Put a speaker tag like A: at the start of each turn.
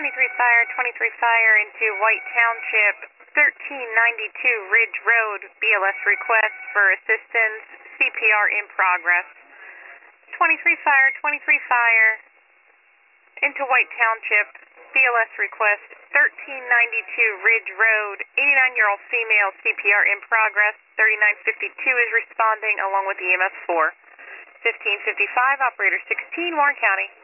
A: 23 Fire into White Township, 1392 Ridge Road, BLS request for assistance, CPR in progress. 23 Fire into White Township, BLS request, 1392 Ridge Road, 89-year-old female, CPR in progress, 3952 is responding along with EMS 4. 1555, operator 16, Warren County.